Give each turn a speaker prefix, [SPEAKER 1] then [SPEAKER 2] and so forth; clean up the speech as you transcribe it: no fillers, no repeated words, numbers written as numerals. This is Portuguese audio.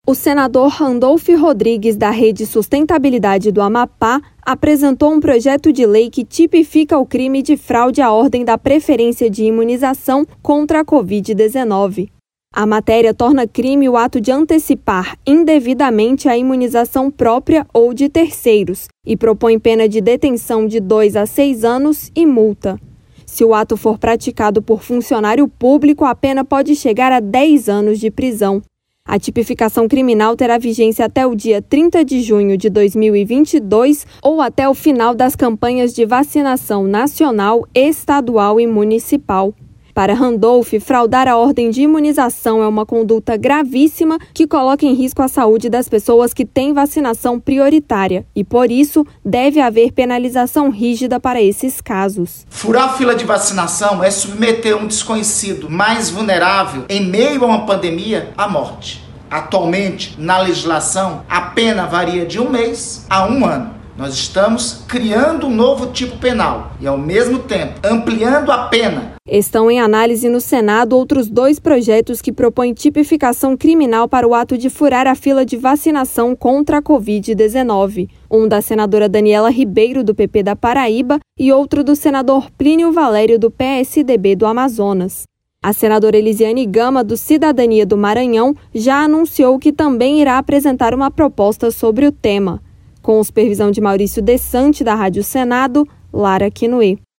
[SPEAKER 1] O senador Randolfo Rodrigues, da Rede Sustentabilidade do Amapá, apresentou um projeto de lei que tipifica o crime de fraude à ordem da preferência de imunização contra a Covid-19. A matéria torna crime o ato de antecipar indevidamente a imunização própria ou de terceiros e propõe pena de detenção de 2 a 6 anos e multa. Se o ato for praticado por funcionário público, a pena pode chegar a 10 anos de prisão. A tipificação criminal terá vigência até o dia 30 de junho de 2022 ou até o final das campanhas de vacinação nacional, estadual e municipal. Para Randolph, fraudar a ordem de imunização é uma conduta gravíssima que coloca em risco a saúde das pessoas que têm vacinação prioritária e, por isso, deve haver penalização rígida para esses casos.
[SPEAKER 2] Furar a fila de vacinação é submeter um desconhecido mais vulnerável em meio a uma pandemia à morte. Atualmente, na legislação, a pena varia de 1 mês a 1 ano. Nós estamos criando um novo tipo penal e, ao mesmo tempo, ampliando a pena.
[SPEAKER 1] Estão em análise no Senado outros 2 projetos que propõem tipificação criminal para o ato de furar a fila de vacinação contra a Covid-19. Um da senadora Daniela Ribeiro, do PP da Paraíba, e outro do senador Plínio Valério, do PSDB do Amazonas. A senadora Elisiane Gama, do Cidadania do Maranhão, já anunciou que também irá apresentar uma proposta sobre o tema. Com supervisão de Maurício Desante, da Rádio Senado, Lara Quinoe.